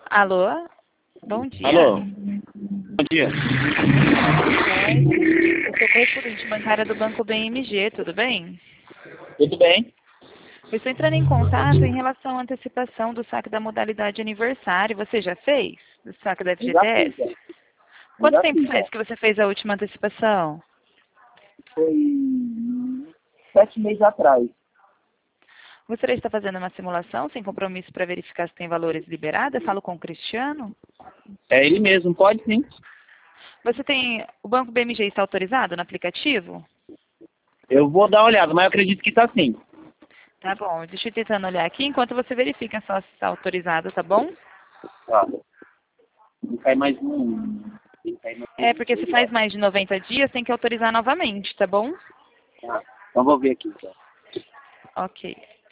Alô? Bom dia. Alô? Bom dia. Eu sou correspondente bancária do Banco BMG, tudo bem? Tudo bem? Eu estou entrando em contato em relação à antecipação do saque da modalidade aniversário. Você já fez? Do saque da Já fiz, FGTS? já. Quanto Já tempo fiz, já. faz que você fez a última antecipação? Foi 7 meses atrás. Gostaria de estar fazendo uma simulação sem compromisso para verificar se tem valores liberados? Eu falo com o Cristiano. É ele mesmo, pode sim. Você tem... O Banco BMG está autorizado no aplicativo? Eu vou dar uma olhada, mas eu acredito que tá sim. Tá bom, deixa eu ir tentando olhar aqui enquanto você verifica só se está autorizado, tá bom? Tá. Não cai mais um. Não cai mais É, porque se faz mais de 90 dias, tem que autorizar novamente, tá bom? Tá. Então vou ver aqui, então. Ok.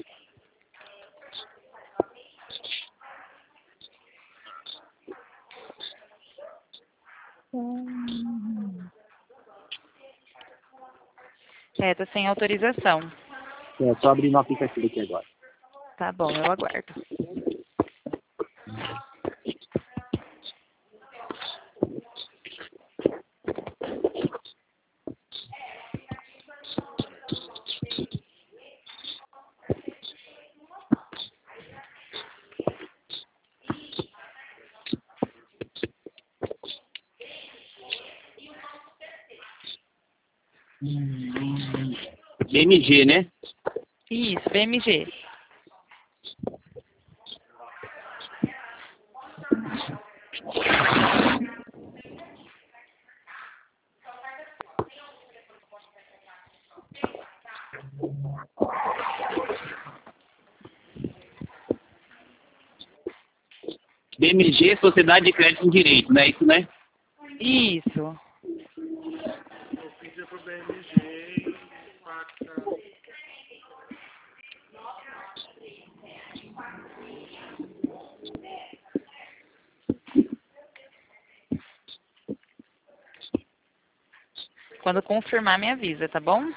É, tá sem autorização. É só abrir no aplicativo aqui agora. Tá bom, eu aguardo. BMG, né? Isso, BMG. BMG, Sociedade de Crédito em Direito, não é isso, né? Isso. Quando confirmar, me avisa, tá bom?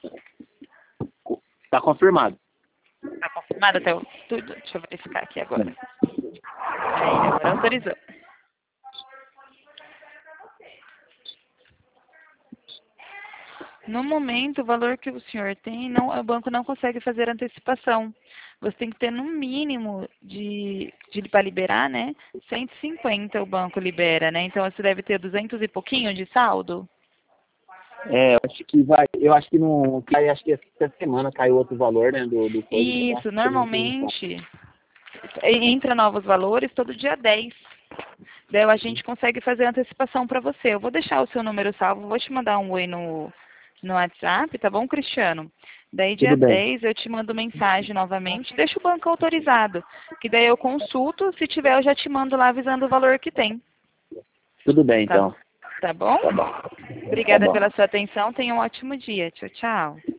Tá confirmado. Tá confirmado até o tudo? Deixa eu verificar aqui agora. Aí, agora autorizou. No momento, o valor que o senhor tem, não, o banco não consegue fazer antecipação. Você tem que ter no mínimo para liberar, né? 150 o banco libera, né? Então você deve ter 200 e pouquinho de saldo. É, eu acho que vai. Eu acho que não. Cai, acho que essa semana caiu outro valor, né? Do coisa. Eu acho Isso, que não tem como. normalmente entra novos valores todo dia 10. Daí a gente consegue fazer a antecipação para você. Eu vou deixar o seu número salvo, vou te mandar um oi no WhatsApp, tá bom, Cristiano? Daí dia Tudo bem. 10 eu te mando mensagem novamente, deixa o banco autorizado, que daí eu consulto, se tiver eu já te mando lá avisando o valor que tem. Tudo bem, Tá, então. tá bom? Tá bom. Tá Obrigada bom. pela sua atenção, tenha um ótimo dia. Tchau, tchau.